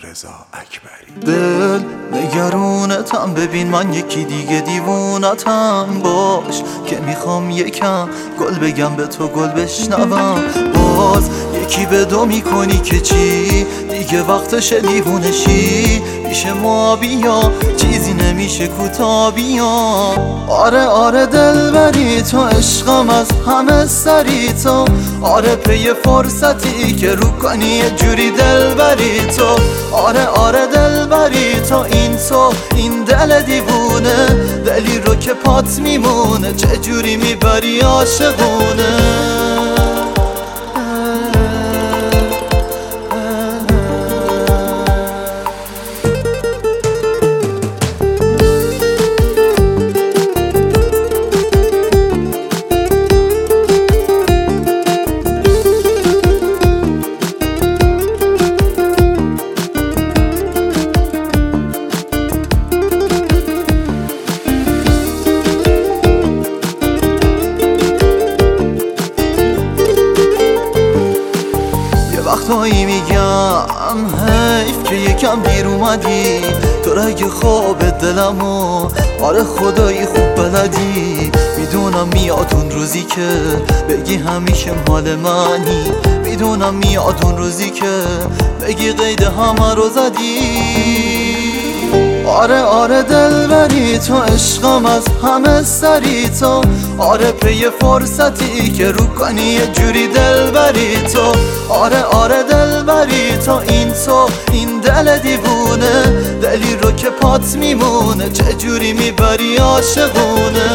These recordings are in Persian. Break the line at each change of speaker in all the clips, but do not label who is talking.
رضا اکبری.
دل نگرونتم، ببین من یکی دیگه دیوونتم. باش که میخوام یکم گل بگم به تو، گل بشنوم. باز یکی به دو میکنی که چی؟ دیگه وقتش دیوونشی. میشه ما بیا، چیزی نمیشه کوتا بیا. آره آره دلبری تو، عشقم از همه سری تو. آره پی فرصتی که رو کنی یه جوری دلبری تو. آره آره دلبری تو، این دل دیوونه. دلی رو که پات میمونه، چه جوری میبری عاشقونه. وقتایی میگم حیف که یکم دیر اومدی. تو رگ خواب دلمو آره خدایی خوب بلدی. میدونم میاد اون روزی که بگی همیشه مال منی. میدونم میاد اون روزی که بگی قید همه رو زدی. آره آره دلبری تو، عشقم از همه سری تو. آره پی فرصتی که رو کنی یه جوری دلبری تو. آره آره دلبری تو، این دل دیوونه. دلی رو که پات میمونه، چه جوری میبری عاشقونه.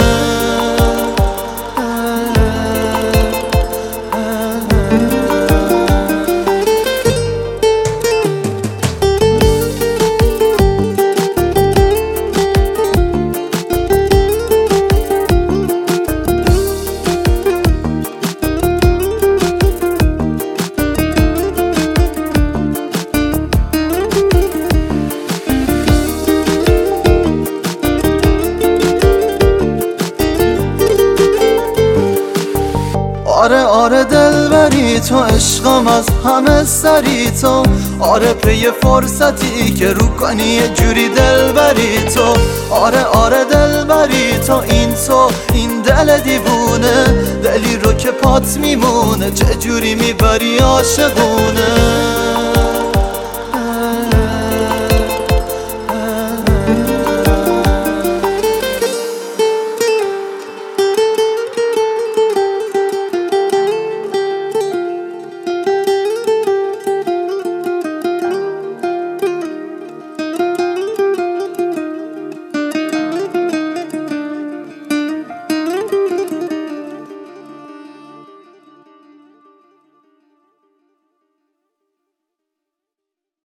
آره آره دلبری تو، عشقم از همه سری تو. آره پی فرصتی که رو کنی یه جوری دلبری تو. آره آره دلبری تو، این دل دیوونه. دلی رو که پات میمونه، چه جوری میبری عاشقونه.